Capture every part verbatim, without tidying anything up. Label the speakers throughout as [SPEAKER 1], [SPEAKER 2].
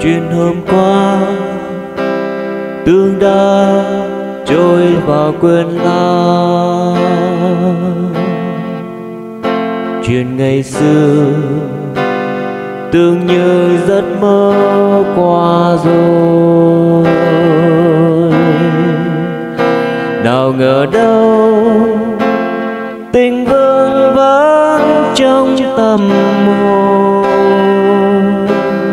[SPEAKER 1] chuyện hôm qua tương đã trôi vào quên lãng. Chuyện ngày xưa tưởng như giấc mơ qua rồi, nào ngờ đâu tình vương vấn trong tâm hồn,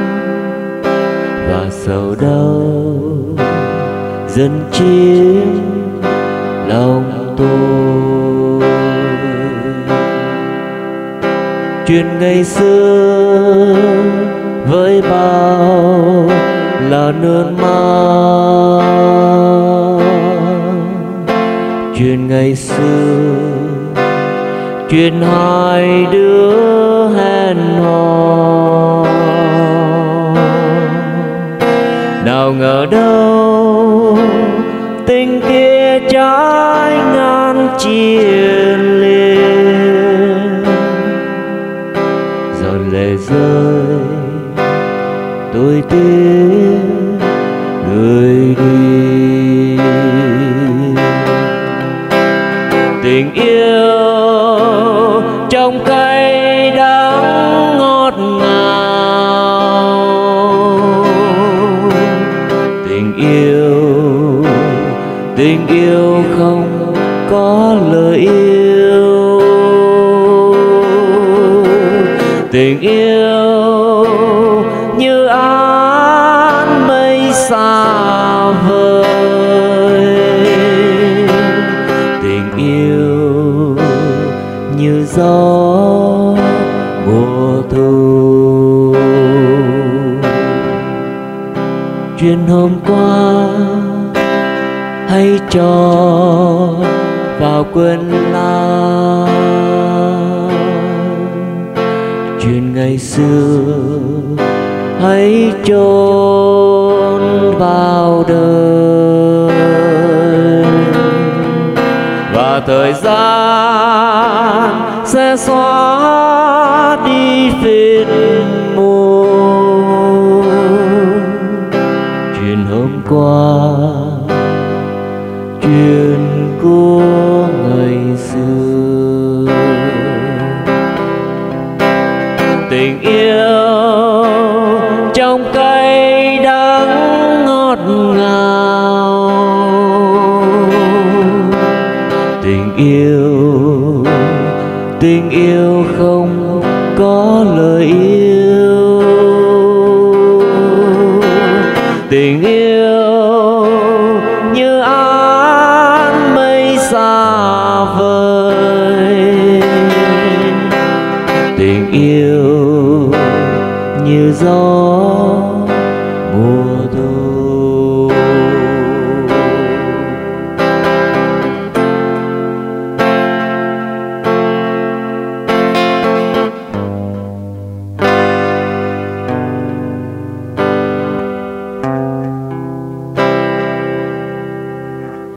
[SPEAKER 1] và sầu đau dần chiếm lòng tôi. Chuyện ngày xưa với bao là nước mắt, chuyện ngày xưa, chuyện hai đứa hẹn hò, nào ngờ đâu tình kia trái ngàn chia liền. Giọt lệ rơi tôi tiếc người đi. Tình yêu trong cay đắng ngọt ngào, tình yêu, tình yêu không có lời yêu, tình yêu như áng mây xa vời, tình yêu như gió mùa thu. Chuyện hôm qua hãy cho vào quên lãng, chuyện ngày xưa hãy chôn vào đời, và thời gian sẽ xóa đi vết môi. Chuyện hôm qua, chuyện của ngày xưa, tình yêu trong cay đắng ngọt ngào, tình yêu, tình yêu không có lời yêu, tình yêu như áng mây xa vời, tình yêu như gió